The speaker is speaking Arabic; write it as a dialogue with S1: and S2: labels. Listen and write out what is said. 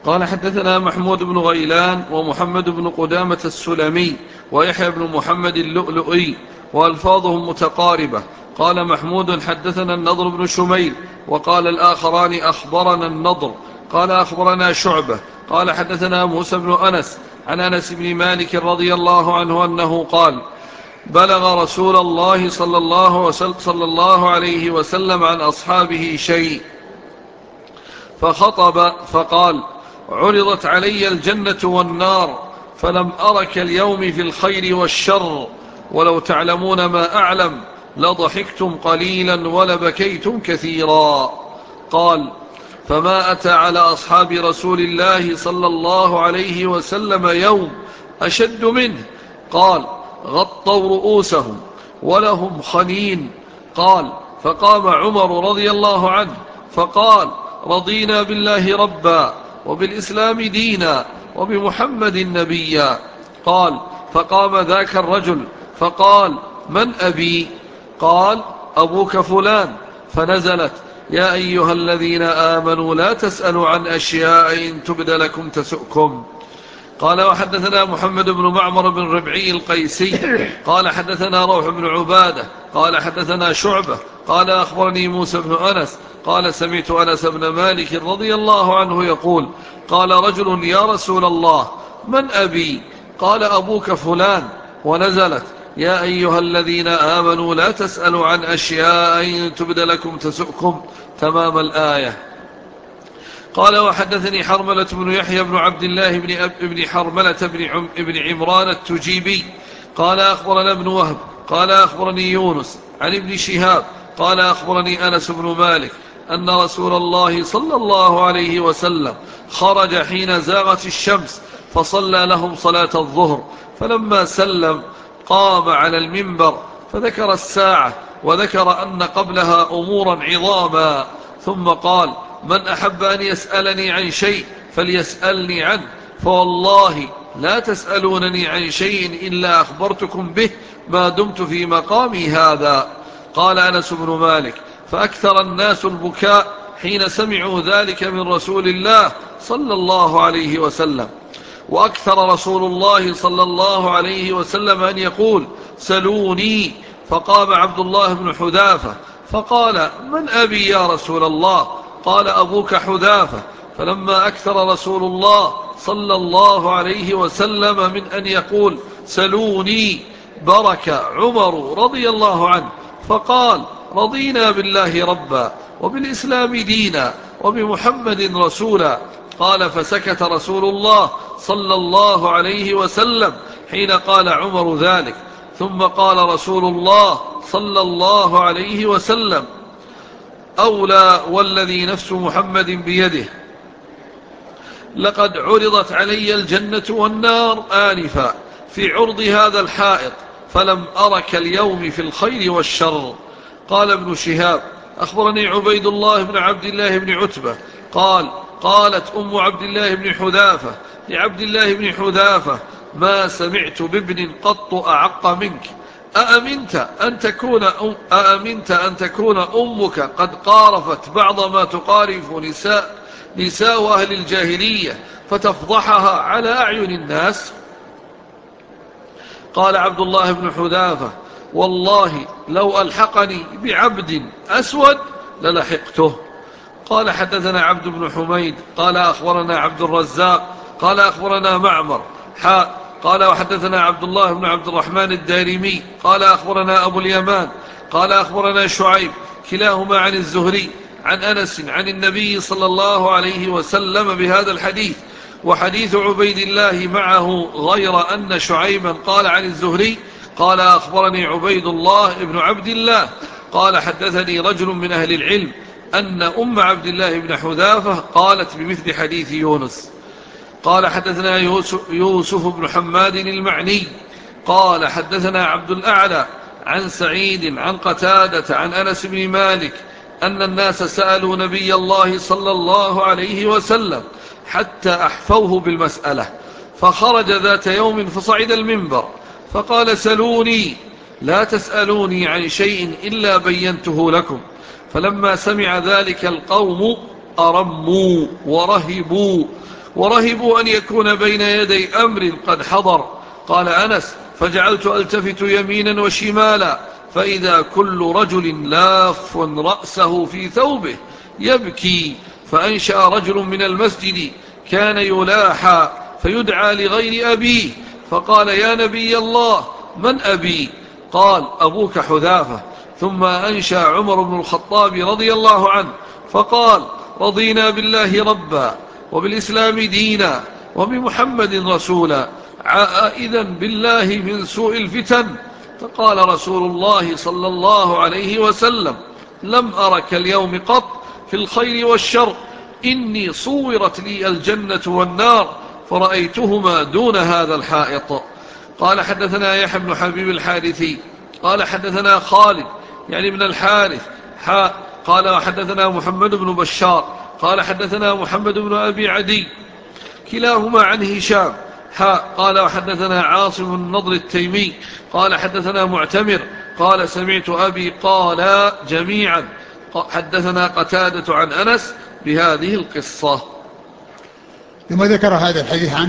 S1: قال حدثنا محمود بن غيلان ومحمد بن قدامة السلمي ويحيى بن محمد اللؤلؤي وألفاظهم متقاربة. قال محمود حدثنا النضر بن شميل، وقال الآخران أخبرنا النضر قال أخبرنا شعبة قال حدثنا موسى بن أنس عن أنس بن مالك رضي الله عنه أنه قال: بلغ رسول الله صلى الله عليه وسلم عن أصحابه شيء فخطب فقال: عرضت علي الجنة والنار فلم أرك اليوم في الخير والشر، ولو تعلمون ما أعلم لضحكتم قليلا ولبكيتم كثيرا. قال: فما أتى على أصحاب رسول الله صلى الله عليه وسلم يوم أشد منه. قال: غطوا رؤوسهم ولهم خنين. قال: فقام عمر رضي الله عنه فقال: رضينا بالله ربا وبالإسلام دينا وبمحمد نبيا. قال: فقام ذاك الرجل فقال: من أبي؟ قال: أبوك فلان. فنزلت: يا أيها الذين آمنوا لا تسألوا عن أشياء إن تبد لكم تسؤكم. قال: وحدثنا محمد بن معمر بن ربعي القيسي قال حدثنا روح بن عبادة قال حدثنا شعبة قال أخبرني موسى بن أنس قال: سمعت أنس بن مالك رضي الله عنه يقول: قال رجل: يا رسول الله، من أبي؟ قال: أبوك فلان. ونزلت: يا أيها الذين آمنوا لا تسألوا عن أشياء إن تبد لكم تسؤكم، تمام الآية. قال: وحدثني حرملة بن يحيى بن عبد الله بن حرملة بن عمران التجيبي قال أخبرنا ابن وهب قال أخبرني يونس عن ابن شهاب قال أخبرني أنس بن مالك أن رسول الله صلى الله عليه وسلم خرج حين زاغت الشمس فصلى لهم صلاة الظهر، فلما سلم قام على المنبر فذكر الساعة وذكر أن قبلها أمورا عظاما، ثم قال: من أحب أن يسألني عن شيء فليسألني عنه، فوالله لا تسألونني عن شيء إلا أخبرتكم به ما دمت في مقامي هذا. قال أنس بن مالك: فأكثر الناس البكاء حين سمعوا ذلك من رسول الله صلى الله عليه وسلم. وأكثر رسول الله صلى الله عليه وسلم أن يقول: سلوني. فقام عبد الله بن حذافة فقال: من أبي يا رسول الله؟ قال: أبوك حذافة. فلما أكثر رسول الله صلى الله عليه وسلم من أن يقول: سلوني، برك عمر رضي الله عنه فقال: رضينا بالله ربا وبالإسلام دينا وبمحمد رسولا. قال: فسكت رسول الله صلى الله عليه وسلم حين قال عمر ذلك، ثم قال رسول الله صلى الله عليه وسلم: أولى والذي نفس محمد بيده، لقد عرضت علي الجنة والنار آنفا في عرض هذا الحائط، فلم أرك اليوم في الخير والشر. قال ابن شهاب: أخبرني عبيد الله بن عبد الله بن عتبة قال: قالت أم عبد الله بن حذافة لعبد الله بن حذافة: ما سمعت بابن قط أعق منك، أأمنت أن تكون أمك قد قارفت بعض ما تقارف نساء أهل الجاهلية فتفضحها على أعين الناس؟ قال عبد الله بن حذافة: والله لو ألحقني بعبد أسود للحقته. قال: حدثنا عبد بن حميد قال أخبرنا عبد الرزاق قال أخبرنا معمر قال: وحدثنا عبد الله بن عبد الرحمن الدارمي قال أخبرنا أبو اليمان قال أخبرنا شعيب كلاهما عن الزهري عن أنس عن النبي صلى الله عليه وسلم بهذا الحديث. وحديث عبيد الله معه، غير أن شعيبا قال عن الزهري قال: أخبرني عبيد الله بن عبد الله قال: حدثني رجل من أهل العلم أن أم عبد الله بن حذافة قالت بمثل حديث يونس. قال: حدثنا يوسف بن حماد المعني قال: حدثنا عبد الأعلى عن سعيد عن قتادة عن أنس بن مالك أن الناس سألوا نبي الله صلى الله عليه وسلم حتى أحفوه بالمسألة، فخرج ذات يوم فصعد المنبر فقال: سلوني، لا تسألوني عن شيء إلا بينته لكم. فلما سمع ذلك القوم أرموا ورهبوا ورهبوا أن يكون بين يدي أمر قد حضر. قال أنس: فجعلت ألتفت يمينا وشمالا فإذا كل رجل لاف رأسه في ثوبه يبكي. فأنشأ رجل من المسجد كان يلاحى فيدعى لغير أبيه، فقال: يا نبي الله، من أبي؟ قال: أبوك حذافة. ثم أنشأ عمر بن الخطاب رضي الله عنه فقال: رضينا بالله ربا وبالإسلام دينا وبمحمد رسولا، عائذا بالله من سوء الفتن. فقال رسول الله صلى الله عليه وسلم: لم أرك اليوم قط في الخير والشر، إني صورت لي الجنة والنار فرأيتهما دون هذا الحائط. قال حدثنا يحيى بن حبيب الحارثي قال حدثنا خالد يعني من الحارث قال حدثنا محمد بن بشار قال حدثنا محمد بن أبي عدي كلاهما عن هشام قال وحدثنا عاصم النضر التيمي قال حدثنا معتمر قال سمعت أبي قال جميعا حدثنا قتادة عن أنس بهذه القصة.
S2: ثم ذكر هذا الحديث عن